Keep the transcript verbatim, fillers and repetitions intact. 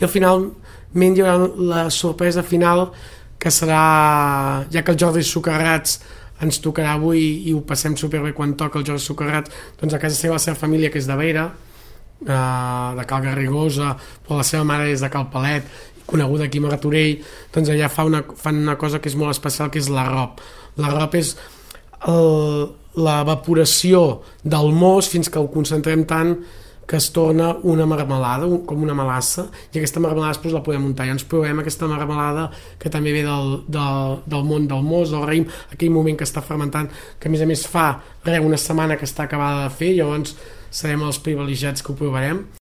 i al final hi haurà la sorpresa final, que serà, ja que el Jordi Socarrats ens tocarà avui i ho passem superbé quan toca el Jordi Socarrats, doncs a casa seva, la seva família, que és de Beira, eh, de Cal Garrigosa, però la seva mare és de Cal Palet, coneguda aquí a Martorell, doncs allà fa una, fan una cosa que és molt especial, que és l'arrop. L'arrop és el, l'evaporació del mos fins que el concentrem tant que es torna una marmelada, un, com una melassa, i aquesta marmelada després la podem muntar. I ens provem aquesta marmelada que també ve del, del, del món del mos, del raïm, aquell moment que està fermentant, que a més a més fa res, una setmana que està acabada de fer, llavors serem els privilegiats que ho provarem.